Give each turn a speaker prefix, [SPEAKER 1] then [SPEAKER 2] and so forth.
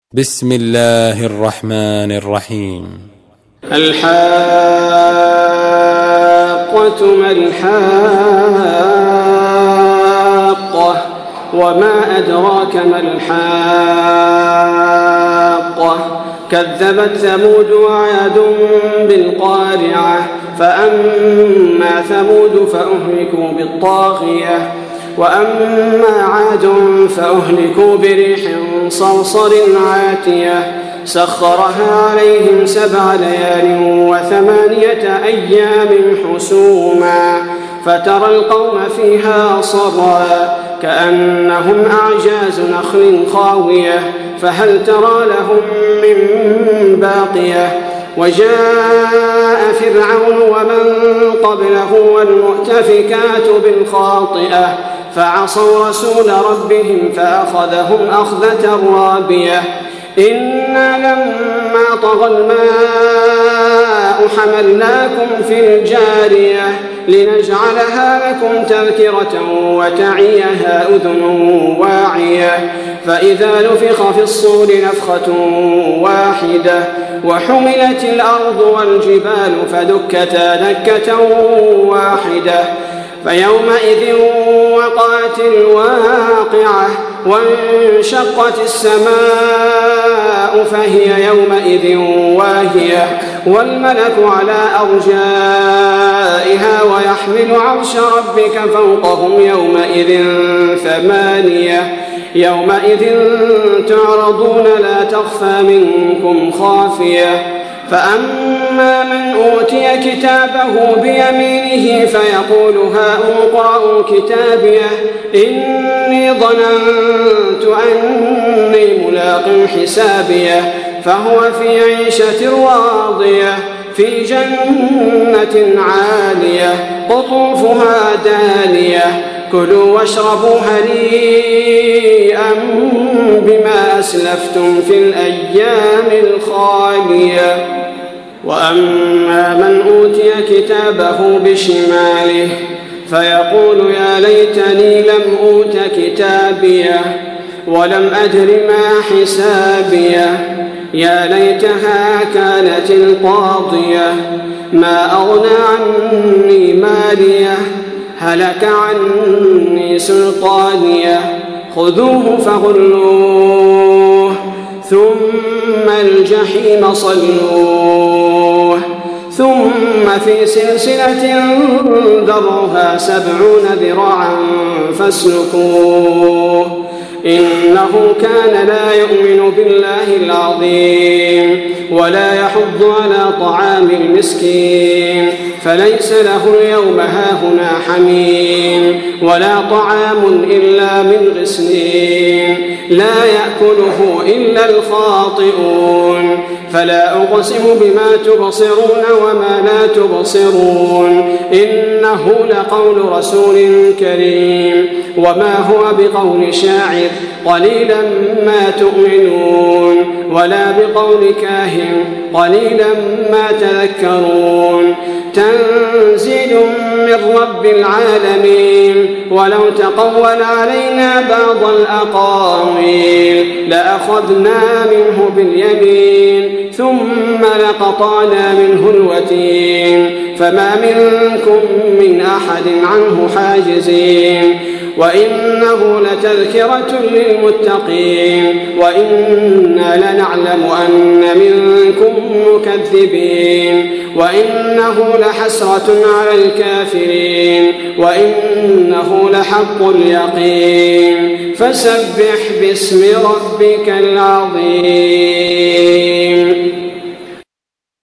[SPEAKER 1] بسم الله الرحمن الرحيم.
[SPEAKER 2] الحاقة ما الحاقة وما أدراك ما الحاقة كذبت ثمود وعاد بالقارعة فأما ثمود فأهلكوا بالطاغية وأما عاد فأهلكوا بريح صرصر عاتية سخرها عليهم 7 ليال و8 أيام حسوما فترى القوم فيها صرعا كأنهم أعجاز نخل خاوية فهل ترى لهم من باقية وجاء فرعون ومن قبله والمؤتفكات بالخاطئة فعصوا رسول ربهم فأخذهم أخذة رابية إنا لما طغى الماء حملناكم في الجارية لنجعلها لكم تذكرة وتعيها أذن واعية فإذا نفخ في الصور نفخة واحدة وحملت الأرض والجبال فدكتا دكة واحدة فيومئذ وقعت الواقعة وانشقت السماء فهي يومئذ واهية والملك على أرجائها ويحمل عرش ربك فوقهم يومئذ 8 يومئذ تعرضون لا تخفى منكم خافية فأما من أوتي كتابه بيمينه فيقول هاؤم اقرءوا كتابيه إني ظننت أني ملاق حسابيه فهو في عيشة راضية في جنة عالية قطوفها دانية كلوا واشربوا هنيئا بما أسلفتم في الأيام الخالية وأما من أوتي كتابه بشماله فيقول يا ليتني لم أوت كتابيه ولم أدر ما حسابيه يا ليتها كانت القاضية ما أغنى عني ماليه هلك عني سلطانيه خذوه فغلوه ثم الجحيم صلوه ثم في سلسلة ذرعها 70 ذراعا فاسلكوه إنه كان لا يؤمن بالله العظيم ولا يحض على طعام المسكين فليس له اليوم هاهنا حميم ولا طعام إلا من غسلين لا يأكله إلا الخاطئون فلا أقسم بما تبصرون وما لا تبصرون إنه لقول رسول كريم وما هو بقول شاعر قليلا ما تؤمنون ولا بقول كاهن قليلا ما تذكرون تنزيل من رب العالمين ولو تقول علينا بعض الأقاويل لأخذنا منه باليمين ثم لقطعنا منه الوتين فما منكم من أحد عنه حاجزين وإنه لتذكرة للمتقين وإنا لنعلم أن منكم مكذبين وإنه لحسرة على الكافرين وإنه لحق اليقين فسبح باسم ربك العظيم.